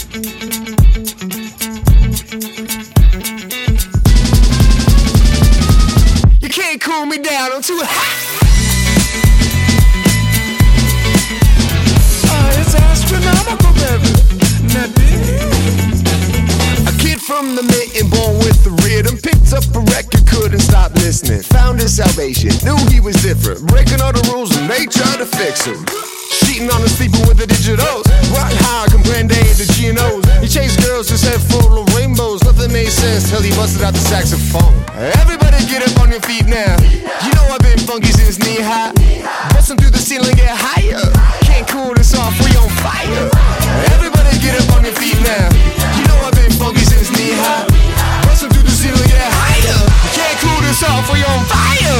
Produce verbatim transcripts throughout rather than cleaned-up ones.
You can't cool me down, I'm too hot. Uh, it's astronomical, baby. Now, a kid from the mitten, born with the rhythm, picked up a record, couldn't stop listening. Found his salvation, knew he was different, breaking all the rules and they tried to fix him. Cheating on and sleeping with the digitals, rock high, comprende the G and O's. He chased girls, his head full of rainbows. Nothing made sense till he busted out the saxophone. Everybody get up on your feet now. You know I've been funky since knee high. Busting through the ceiling, get higher. Can't cool this off, we on fire. Everybody get up on your feet now. You know I've been funky since knee high. Busting through the ceiling, get higher. Can't cool this off, we on fire.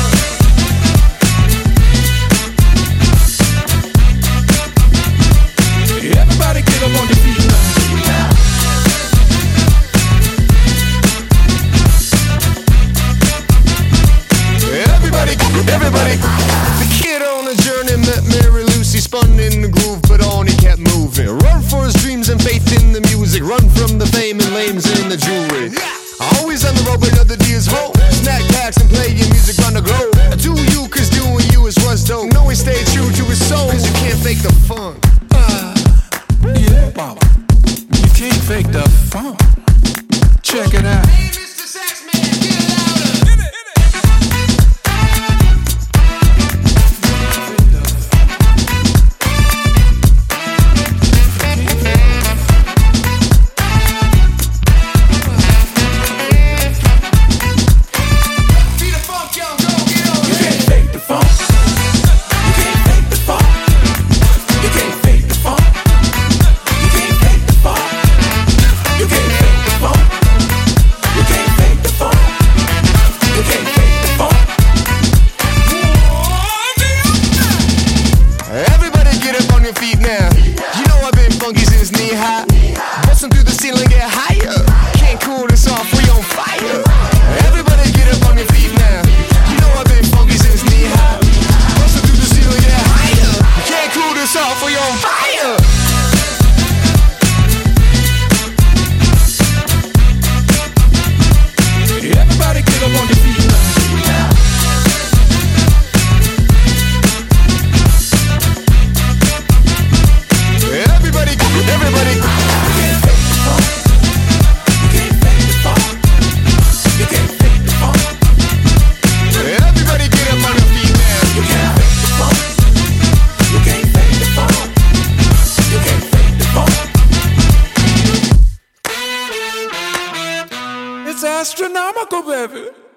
everybody get up on your feet now. Everybody, everybody. The kid on a journey met Mary Lucy, spun in the groove, but on he kept moving. Run for his dreams and faith in the music. Run from the fame and lames in the jewelry. Always on the road, but another D's home. Snack packs and playing music on the globe. Do you, cause doing you is what's dope. Know he stayed true to his soul, cause you can't fake the funk. Uh, yeah, Baba. You can't fake the funk. Check it out. Hey, Mister Saxman, get it louder. Hit it, hit it. Be the funk, young, go, get on. You can't fake the funk. You can't fake the funk. You can't fake the funk. You can't fake the funk. You can't fake the funk. You can't fake the funk. You can't fake the funk. Everybody get up on your feet now. You know I've been funky since knee high. Busting through the ceiling, get higher. Can't cool this off, we on fire. Everybody get up on your feet now. You know I've been funky since knee high. Busting through the ceiling, get higher. Can't cool this off, we on fire. Everybody get up on your feet now. Everybody, everybody. You can't fake the funk. You can't fake the funk. You can't fake the funk. Everybody get up on your feet now. You can't fake the funk. You can't fake the funk. You can't fake the funk. It's astronomical, baby.